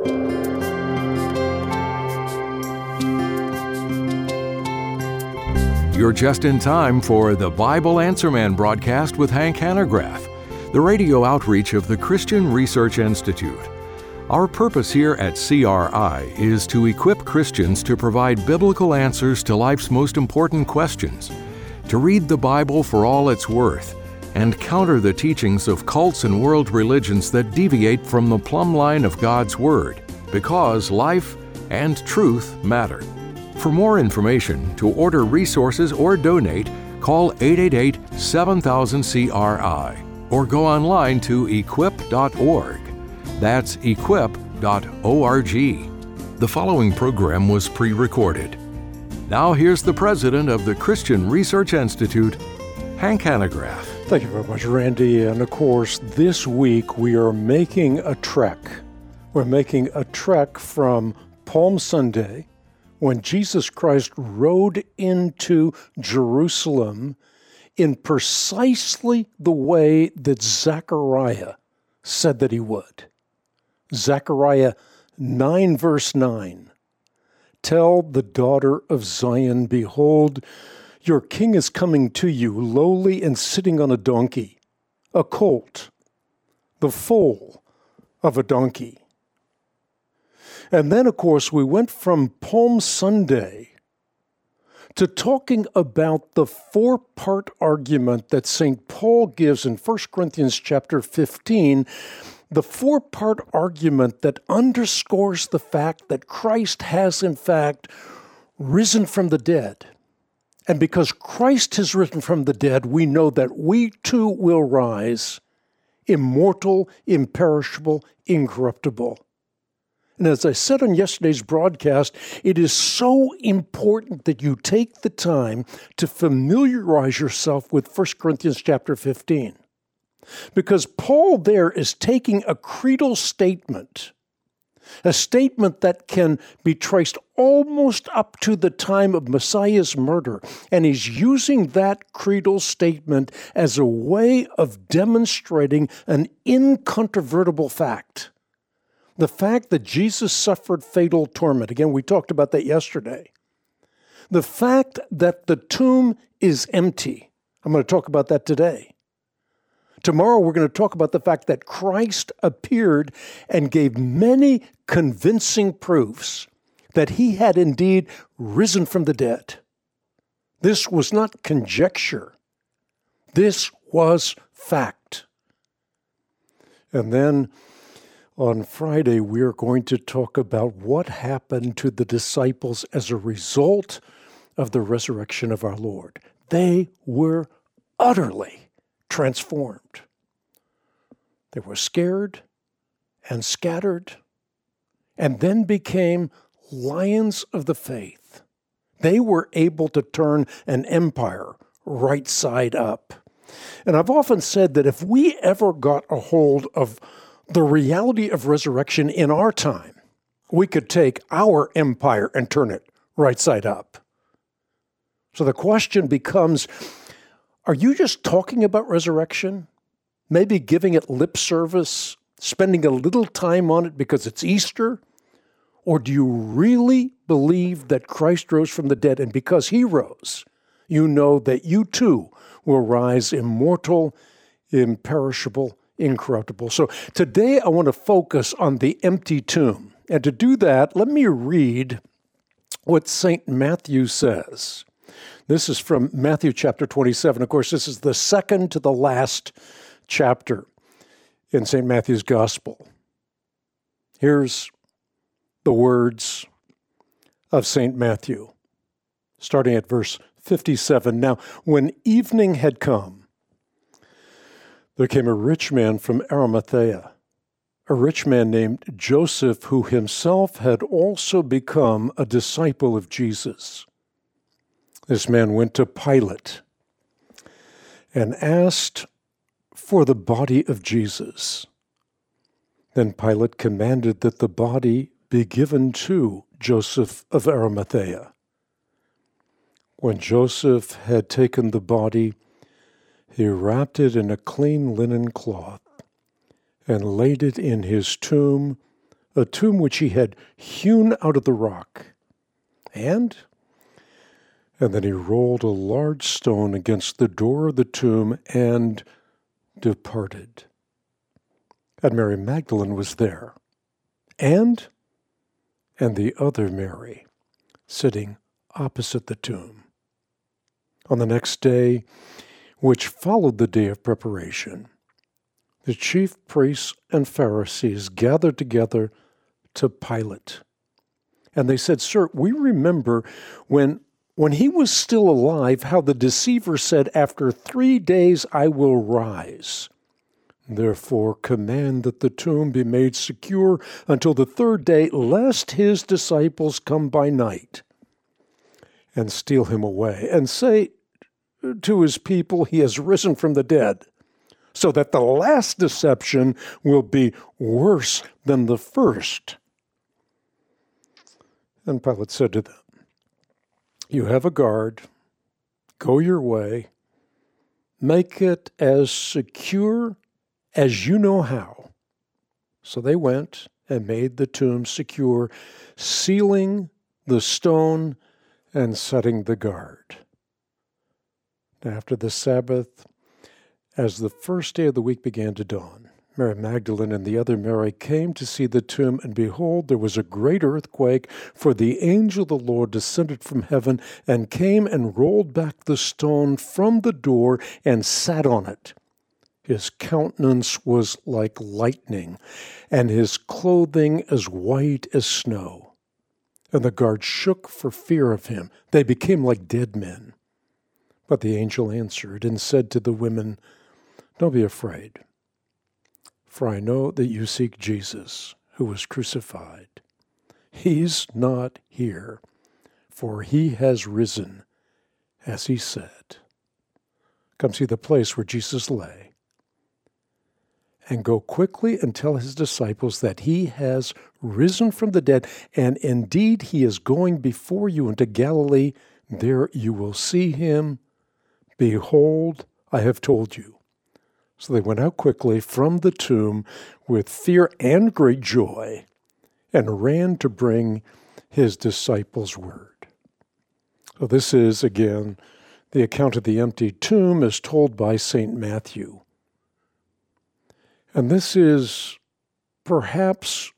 You're just in time for the Bible Answer Man broadcast with Hank Hanegraaff, the radio outreach of the Christian Research Institute. Our purpose here at CRI is to equip Christians to provide biblical answers to life's most important questions, to read the Bible for all it's worth, and counter the teachings of cults and world religions that deviate from the plumb line of God's Word, because life and truth matter. For more information, to order resources or donate, call 888-7000-CRI or go online to equip.org. That's equip.org. The following program was pre-recorded. Now here's the president of the Christian Research Institute, Hank Hanegraaff. Thank you very much, Randy. And of course, this week we are making a trek. We're making a trek from Palm Sunday, when Jesus Christ rode into Jerusalem in precisely the way that Zechariah said that he would. Zechariah 9, verse 9. Tell the daughter of Zion, behold, your king is coming to you, lowly and sitting on a donkey, a colt, the foal of a donkey. And then, of course, we went from Palm Sunday to talking about the four-part argument that St. Paul gives in 1 Corinthians chapter 15, the four-part argument that underscores the fact that Christ has, in fact, risen from the dead. And because Christ has risen from the dead, we know that we too will rise, immortal, imperishable, incorruptible. And as I said on yesterday's broadcast, it is so important that you take the time to familiarize yourself with 1 Corinthians chapter 15. Because Paul there is taking a creedal statement, a statement that can be traced almost up to the time of Messiah's murder, and he's using that creedal statement as a way of demonstrating an incontrovertible fact. The fact that Jesus suffered fatal torment. Again, we talked about that yesterday. The fact that the tomb is empty. I'm going to talk about that today. Tomorrow, we're going to talk about the fact that Christ appeared and gave many convincing proofs that he had indeed risen from the dead. This was not conjecture. This was fact. And then on Friday, we are going to talk about what happened to the disciples as a result of the resurrection of our Lord. They were utterly transformed. They were scared and scattered and then became lions of the faith. They were able to turn an empire right side up. And I've often said that if we ever got a hold of the reality of resurrection in our time, we could take our empire and turn it right side up. So the question becomes, are you just talking about resurrection? Maybe giving it lip service, spending a little time on it because it's Easter? Or do you really believe that Christ rose from the dead, and because he rose, you know that you too will rise immortal, imperishable, incorruptible. So today I want to focus on the empty tomb. And to do that, let me read what St. Matthew says. This is from Matthew chapter 27. Of course, this is the second to the last chapter in St. Matthew's Gospel. Here's the words of St. Matthew, starting at verse 57. Now, when evening had come, there came a rich man from Arimathea, a rich man named Joseph, who himself had also become a disciple of Jesus. This man went to Pilate and asked for the body of Jesus. Then Pilate commanded that the body be given to Joseph of Arimathea. When Joseph had taken the body, he wrapped it in a clean linen cloth and laid it in his tomb a tomb which he had hewn out of the rock. And then he rolled a large stone against the door of the tomb and departed. And Mary Magdalene was there, and the other Mary, sitting opposite the tomb. On the next day, which followed the day of preparation, the chief priests and Pharisees gathered together to Pilate. And they said, "Sir, we remember when he was still alive, how the deceiver said, 'After 3 days I will rise.' Therefore command that the tomb be made secure until the 3rd day, lest his disciples come by night and steal him away, and say to his people, 'He has risen from the dead,' so that the last deception will be worse than the first." And Pilate said to them, "You have a guard. Go your way. Make it as secure as you know how." So they went and made the tomb secure, sealing the stone and setting the guard. After the Sabbath, as the first day of the week began to dawn, Mary Magdalene and the other Mary came to see the tomb, and behold, there was a great earthquake, for the angel of the Lord descended from heaven and came and rolled back the stone from the door and sat on it. His countenance was like lightning, and his clothing as white as snow. And the guards shook for fear of him. They became like dead men. But the angel answered and said to the women, "Don't be afraid, for I know that you seek Jesus, who was crucified. He's not here, for he has risen, as he said. Come see the place where Jesus lay, and go quickly and tell his disciples that he has risen from the dead, and indeed he is going before you into Galilee. There you will see him. Behold, I have told you." So they went out quickly from the tomb with fear and great joy, and ran to bring his disciples word. So this is, again, the account of the empty tomb as told by St. Matthew. And this is perhaps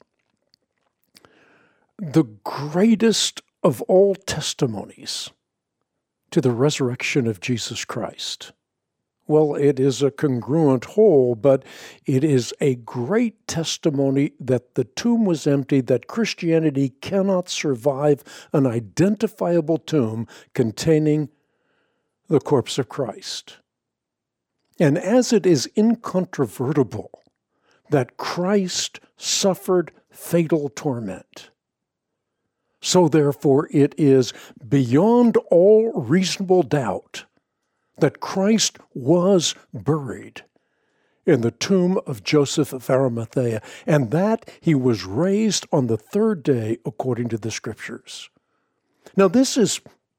the greatest of all testimonies to the resurrection of Jesus Christ. Well, it is a congruent whole, but it is a great testimony that the tomb was empty, that Christianity cannot survive an identifiable tomb containing the corpse of Christ. And as it is incontrovertible that Christ suffered fatal torment, so therefore it is beyond all reasonable doubt that Christ was buried in the tomb of Joseph of Arimathea, and that he was raised on the 3rd day according to the Scriptures. Now, this has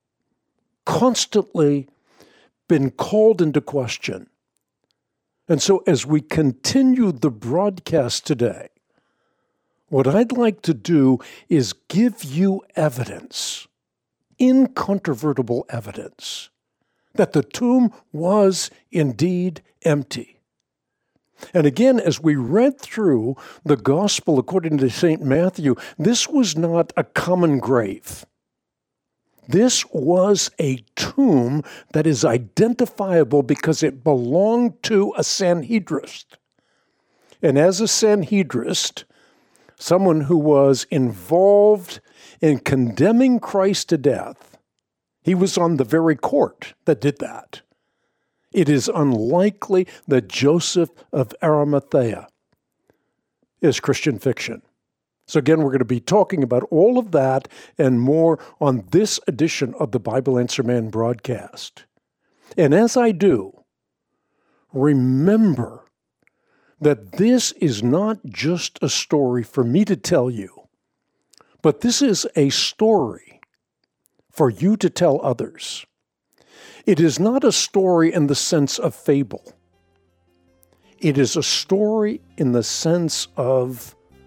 constantly been called into question. And so as we continue the broadcast today, what I'd like to do is give you evidence, incontrovertible evidence, that the tomb was indeed empty. And again, as we read through the Gospel according to St. Matthew, this was not a common grave. This was a tomb that is identifiable because it belonged to a Sanhedrist. And as a Sanhedrist, someone who was involved in condemning Christ to death, he was on the very court that did that. It is unlikely that Joseph of Arimathea is Christian fiction. So again, we're going to be talking about all of that and more on this edition of the Bible Answer Man broadcast. And as I do, remember that this is not just a story for me to tell you, but this is a story for you to tell others. It is not a story in the sense of fable. It is a story in the sense of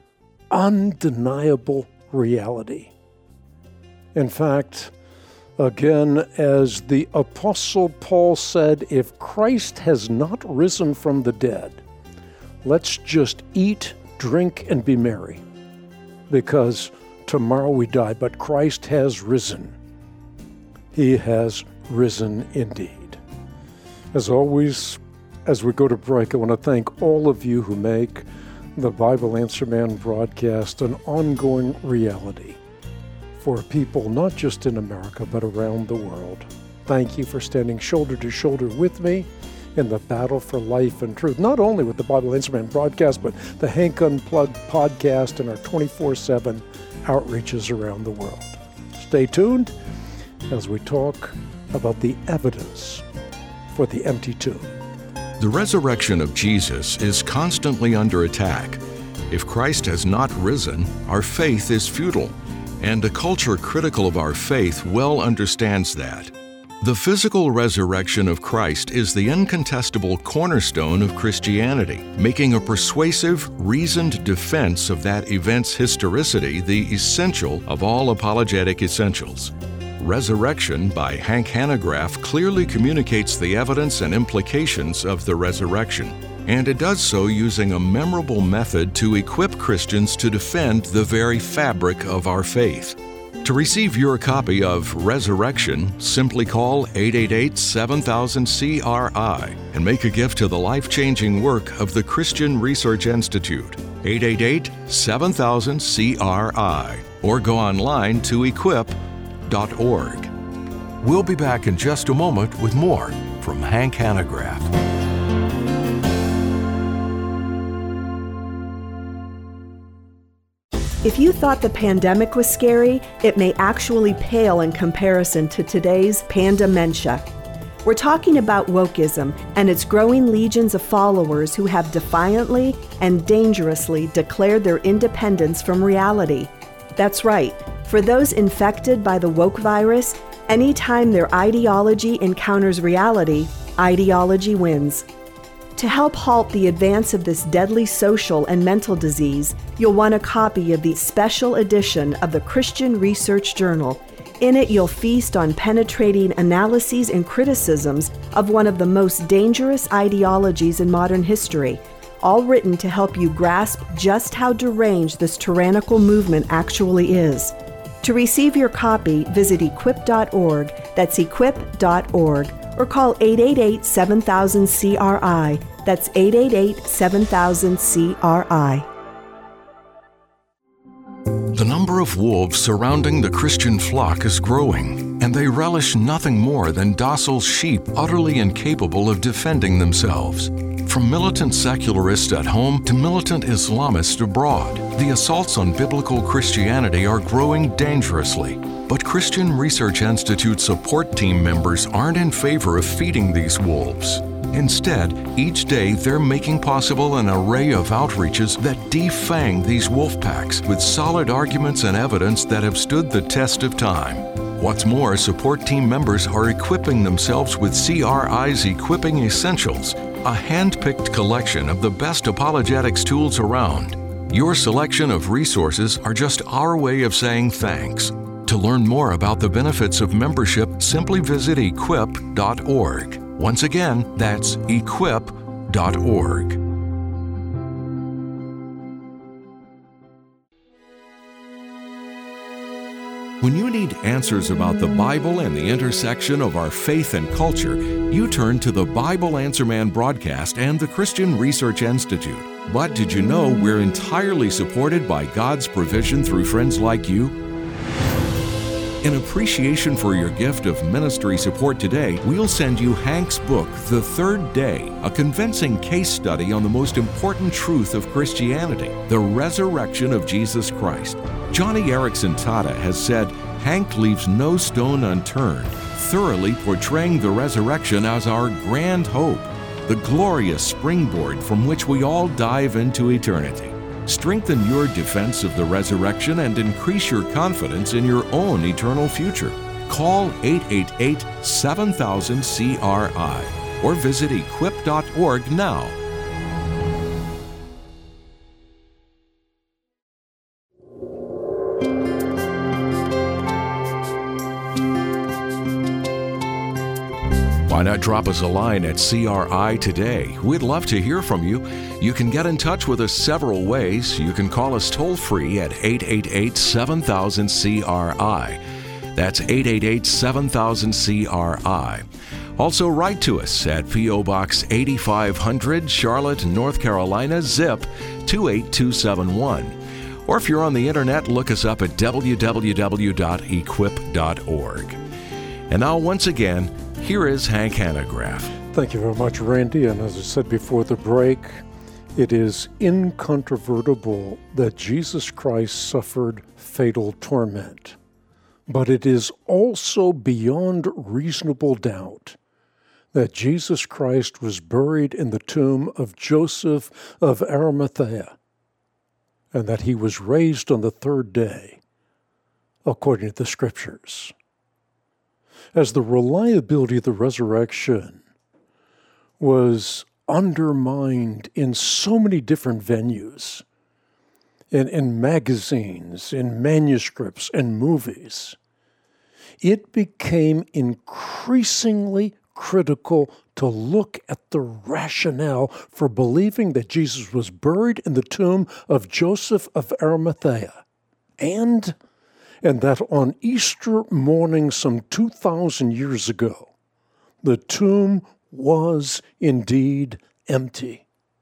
undeniable reality. In fact, again, as the Apostle Paul said, if Christ has not risen from the dead, let's just eat, drink, and be merry, because tomorrow we die, but Christ has risen. He has risen indeed. As always, as we go to break, I want to thank all of you who make the Bible Answer Man broadcast an ongoing reality for people not just in America, but around the world. Thank you for standing shoulder to shoulder with me in the battle for life and truth, not only with the Bible Answer Man broadcast, but the Hank Unplugged podcast and our 24/7 outreaches around the world. Stay tuned as we talk about the evidence for the empty tomb. The resurrection of Jesus is constantly under attack. If Christ has not risen, our faith is futile, and a culture critical of our faith well understands that. The physical resurrection of Christ is the incontestable cornerstone of Christianity, making a persuasive, reasoned defense of that event's historicity the essential of all apologetic essentials. Resurrection by Hank Hanegraaff clearly communicates the evidence and implications of the resurrection, and it does so using a memorable method to equip Christians to defend the very fabric of our faith. To receive your copy of Resurrection, simply call 888-7000-CRI and make a gift to the life-changing work of the Christian Research Institute, 888-7000-CRI, or go online to equip.org. We'll be back in just a moment with more from Hank Hanegraaff. If you thought the pandemic was scary, it may actually pale in comparison to today's pandementia. We're talking about wokeism and its growing legions of followers who have defiantly and dangerously declared their independence from reality. That's right. For those infected by the woke virus, anytime their ideology encounters reality, ideology wins. To help halt the advance of this deadly social and mental disease, you'll want a copy of the special edition of the Christian Research Journal. In it, you'll feast on penetrating analyses and criticisms of one of the most dangerous ideologies in modern history, all written to help you grasp just how deranged this tyrannical movement actually is. To receive your copy, visit equip.org, that's equip.org, or call 888-7000-CRI, that's 888-7000-CRI. The number of wolves surrounding the Christian flock is growing, and they relish nothing more than docile sheep utterly incapable of defending themselves. From militant secularists at home to militant Islamists abroad, the assaults on biblical Christianity are growing dangerously. But Christian Research Institute support team members aren't in favor of feeding these wolves. Instead, each day they're making possible an array of outreaches that defang these wolf packs with solid arguments and evidence that have stood the test of time. What's more, support team members are equipping themselves with CRI's Equipping Essentials, a hand-picked collection of the best apologetics tools around. Your selection of resources are just our way of saying thanks. To learn more about the benefits of membership, simply visit equip.org. Once again, that's equip.org. When you need answers about the Bible and the intersection of our faith and culture, you turn to the Bible Answer Man broadcast and the Christian Research Institute. But did you know we're entirely supported by God's provision through friends like you? In appreciation for your gift of ministry support today, we'll send you Hank's book, The Third Day, a convincing case study on the most important truth of Christianity, the resurrection of Jesus Christ. Johnny Erickson Tata has said, Hank leaves no stone unturned, thoroughly portraying the resurrection as our grand hope, the glorious springboard from which we all dive into eternity. Strengthen your defense of the resurrection and increase your confidence in your own eternal future. Call 888-7000-CRI or visit equip.org now. Why not drop us a line at CRI today? We'd love to hear from you. You can get in touch with us several ways. You can call us toll-free at 888-7000-CRI. That's 888-7000-CRI. Also write to us at P.O. Box 8500, Charlotte, North Carolina, zip 28271. Or if you're on the internet, look us up at www.equip.org. And now, once again, here is Hank Hanegraaff. Thank you very much, Randy. And as I said before the break, it is incontrovertible that Jesus Christ suffered fatal torment. But it is also beyond reasonable doubt that Jesus Christ was buried in the tomb of Joseph of Arimathea, and that he was raised on the third day, according to the Scriptures. As the reliability of the resurrection was undermined in so many different venues, in magazines, in manuscripts, and movies, it became increasingly critical to look at the rationale for believing that Jesus was buried in the tomb of Joseph of Arimathea, and that on Easter morning some 2,000 years ago, the tomb was indeed empty.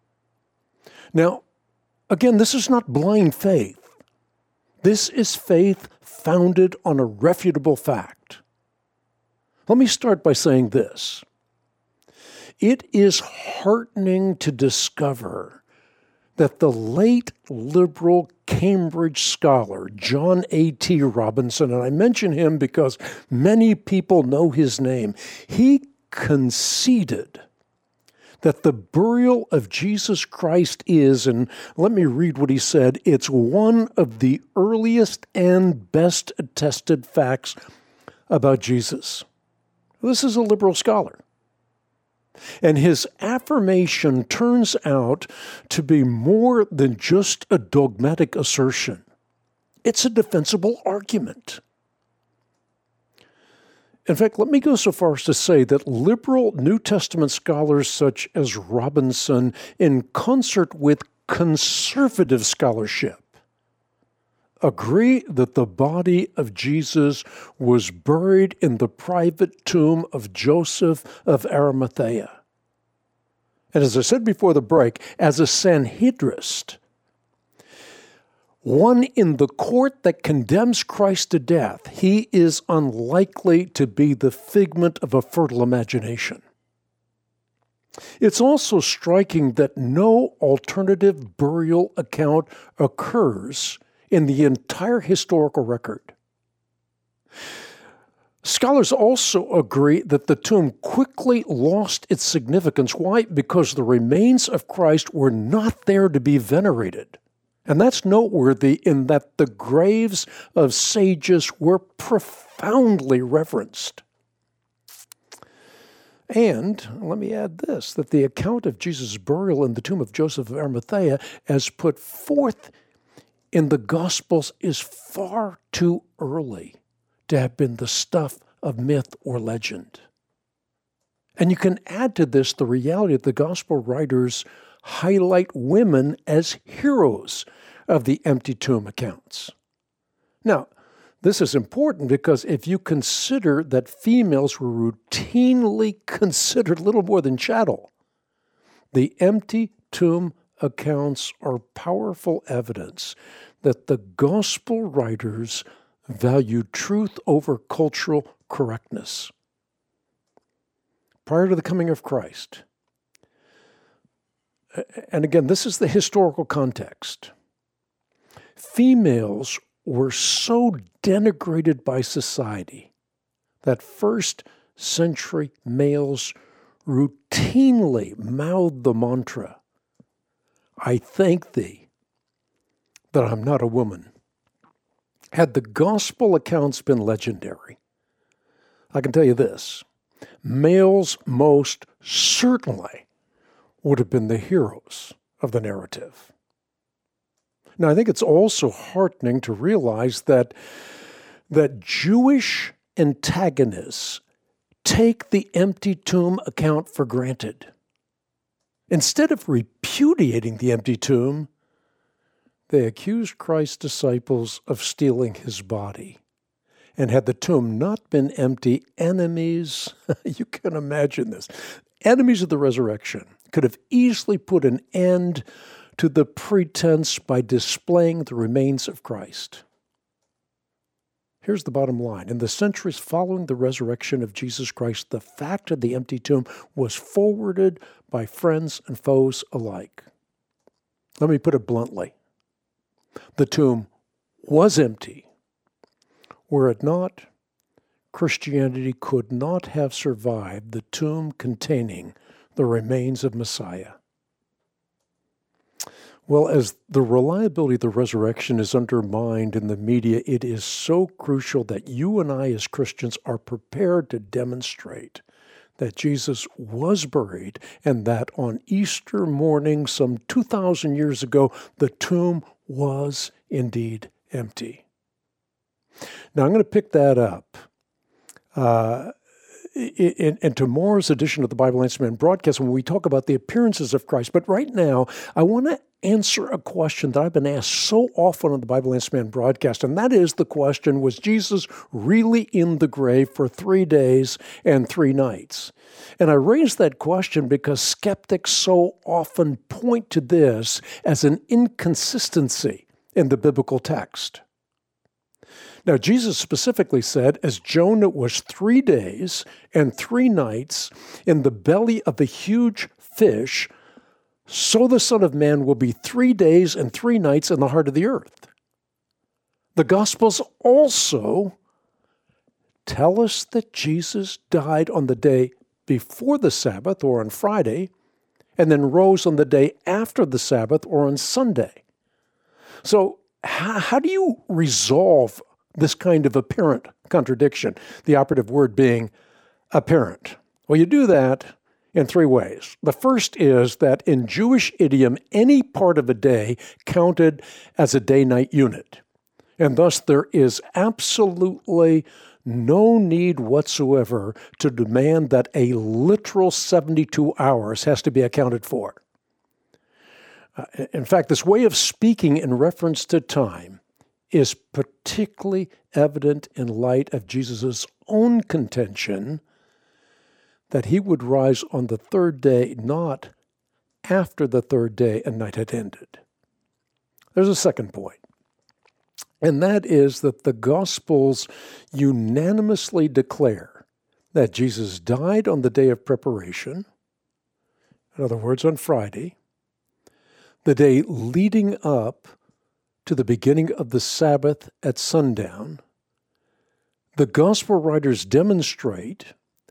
Now, again, this is not blind faith. This is faith founded on a refutable fact. Let me start by saying this. It is heartening to discover that the late liberal Cambridge scholar, John A.T. Robinson, and I mention him because many people know his name, he conceded that the burial of Jesus Christ is, and let me read what he said, it's one of the earliest and best attested facts about Jesus. This is a liberal scholar. And his affirmation turns out to be more than just a dogmatic assertion. It's a defensible argument. In fact, let me go so far as to say that liberal New Testament scholars such as Robinson, in concert with conservative scholarship, agree that the body of Jesus was buried in the private tomb of Joseph of Arimathea. And as I said before the break, as a Sanhedrist, one in the court that condemns Christ to death, he is unlikely to be the figment of a fertile imagination. It's also striking that no alternative burial account occurs in the entire historical record. Scholars also agree that the tomb quickly lost its significance. Why? Because the remains of Christ were not there to be venerated. And that's noteworthy in that the graves of sages were profoundly reverenced. And let me add this, that the account of Jesus' burial in the tomb of Joseph of Arimathea, as put forth in the Gospels, is far too early to have been the stuff of myth or legend. And you can add to this the reality that the Gospel writers highlight women as heroes of the empty tomb accounts. Now, this is important because if you consider that females were routinely considered little more than chattel, the empty tomb accounts are powerful evidence that the Gospel writers valued truth over cultural correctness. Prior to the coming of Christ, and again, this is the historical context, females were so denigrated by society that first century males routinely mouthed the mantra, "I thank thee that I'm not a woman." Had the gospel accounts been legendary, I can tell you this, males most certainly would have been the heroes of the narrative. Now, I think it's also heartening to realize that Jewish antagonists take the empty tomb account for granted. Instead of repudiating the empty tomb, they accuse Christ's disciples of stealing his body. And had the tomb not been empty, enemies, you can imagine this, enemies of the resurrection could have easily put an end to the pretense by displaying the remains of Christ. Here's the bottom line. In the centuries following the resurrection of Jesus Christ, the fact of the empty tomb was forwarded by friends and foes alike. Let me put it bluntly. The tomb was empty. Were it not, Christianity could not have survived the tomb containing the remains of Messiah. Well, as the reliability of the resurrection is undermined in the media, it is so crucial that you and I as Christians are prepared to demonstrate that Jesus was buried and that on Easter morning, some 2,000 years ago, the tomb was indeed empty. Now, I'm going to pick that up in tomorrow's edition of the Bible Answer Man broadcast when we talk about the appearances of Christ. But right now, I want to answer a question that I've been asked so often on the Bible Answer Man broadcast, and that is the question, was Jesus really in the grave for 3 days and 3 nights? And I raise that question because skeptics so often point to this as an inconsistency in the biblical text. Now, Jesus specifically said, as Jonah was 3 days and 3 nights in the belly of a huge fish, so the Son of Man will be 3 days and 3 nights in the heart of the earth. The Gospels also tell us that Jesus died on the day before the Sabbath, or on Friday, and then rose on the day after the Sabbath, or on Sunday. So how do you resolve this kind of apparent contradiction, the operative word being apparent? Well, you do that in 3 ways. The first is that in Jewish idiom, any part of a day counted as a day-night unit. And thus there is absolutely no need whatsoever to demand that a literal 72 hours has to be accounted for. In fact, this way of speaking in reference to time is particularly evident in light of Jesus' own contention that he would rise on the 3rd day, not after the 3rd day and night had ended. There's a second point, and that is that the Gospels unanimously declare that Jesus died on the day of preparation, in other words, on Friday, the day leading up to the beginning of the Sabbath at sundown. The Gospel writers demonstrate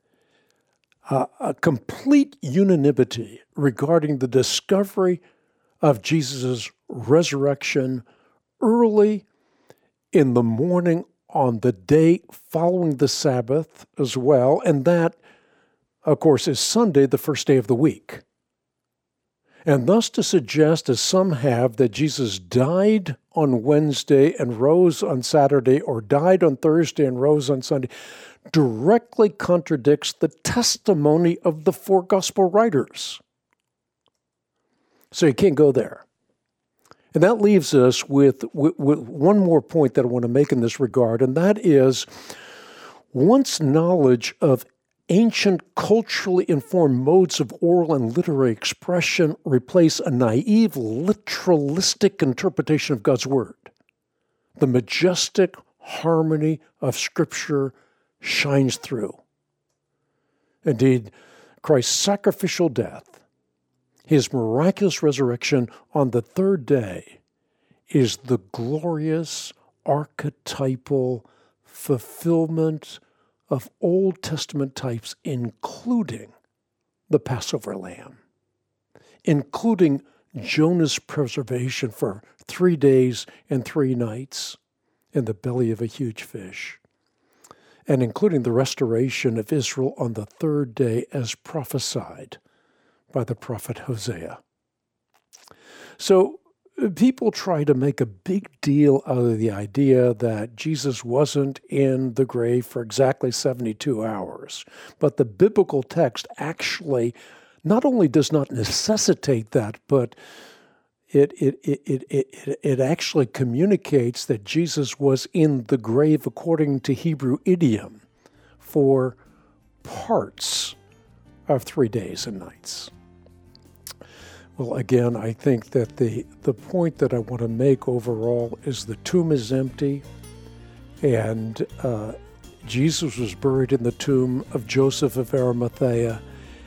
a complete unanimity regarding the discovery of Jesus' resurrection early in the morning on the day following the Sabbath as well, and that, of course, is Sunday, the first day of the week. And thus to suggest, as some have, that Jesus died on Wednesday and rose on Saturday, or died on Thursday and rose on Sunday, directly contradicts the testimony of the 4 gospel writers. So you can't go there. And that leaves us with one more point that I want to make in this regard, and that is, once knowledge of ancient culturally informed modes of oral and literary expression replace a naive, literalistic interpretation of God's Word, the majestic harmony of Scripture shines through. Indeed, Christ's sacrificial death, his miraculous resurrection on the 3rd day, is the glorious archetypal fulfillment of Old Testament types, including the Passover lamb, including Jonah's preservation for 3 days and 3 nights in the belly of a huge fish, and including the restoration of Israel on the 3rd day as prophesied by the prophet Hosea. So people try to make a big deal out of the idea that Jesus wasn't in the grave for exactly 72 hours. But the biblical text actually not only does not necessitate that, but it actually communicates that Jesus was in the grave according to Hebrew idiom for parts of 3 days and nights. Well, again, I think that the point that I want to make overall is the tomb is empty, and Jesus was buried in the tomb of Joseph of Arimathea,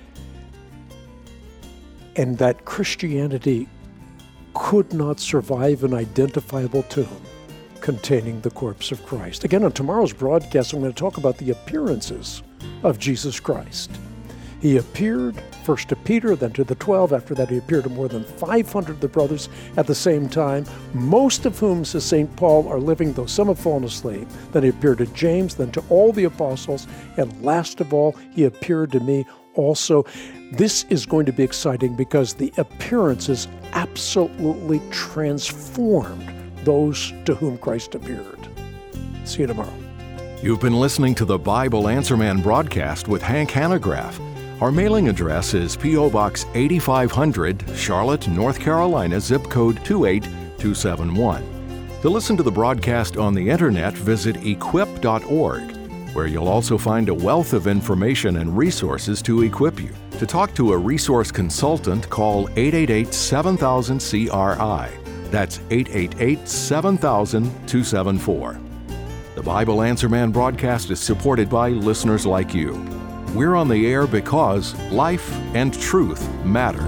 and that Christianity could not survive an identifiable tomb containing the corpse of Christ. Again, on tomorrow's broadcast, I'm going to talk about the appearances of Jesus Christ. He appeared first to Peter, then to the 12. After that, he appeared to more than 500 of the brothers at the same time, most of whom, says St. Paul, are living, though some have fallen asleep. Then he appeared to James, then to all the apostles, and last of all, he appeared to me also. This is going to be exciting because the appearances absolutely transformed those to whom Christ appeared. See you tomorrow. You've been listening to the Bible Answer Man broadcast with Hank Hanegraaff. Our mailing address is P.O. Box 8500, Charlotte, North Carolina, zip code 28271. To listen to the broadcast on the internet, visit equip.org, where you'll also find a wealth of information and resources to equip you. To talk to a resource consultant, call 888-7000-CRI. That's 888-7000-274. The Bible Answer Man broadcast is supported by listeners like you. We're on the air because life and truth matter.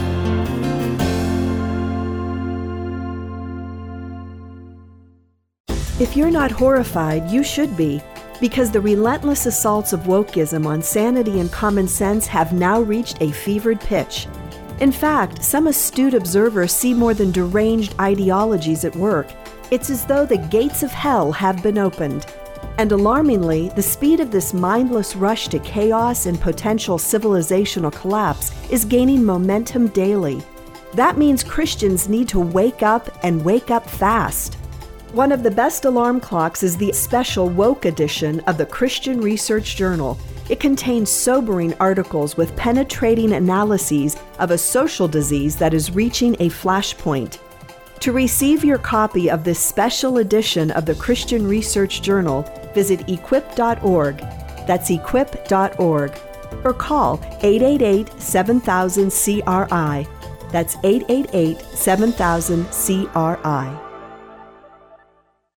If you're not horrified, you should be, because the relentless assaults of wokeism on sanity and common sense have now reached a fevered pitch. In fact, some astute observers see more than deranged ideologies at work. It's as though the gates of hell have been opened. And alarmingly, the speed of this mindless rush to chaos and potential civilizational collapse is gaining momentum daily. That means Christians need to wake up and wake up fast. One of the best alarm clocks is the special Woke edition of the Christian Research Journal. It contains sobering articles with penetrating analyses of a social disease that is reaching a flashpoint. To receive your copy of this special edition of the Christian Research Journal, visit equip.org. That's equip.org. Or call 888-7000-CRI. That's 888-7000-CRI.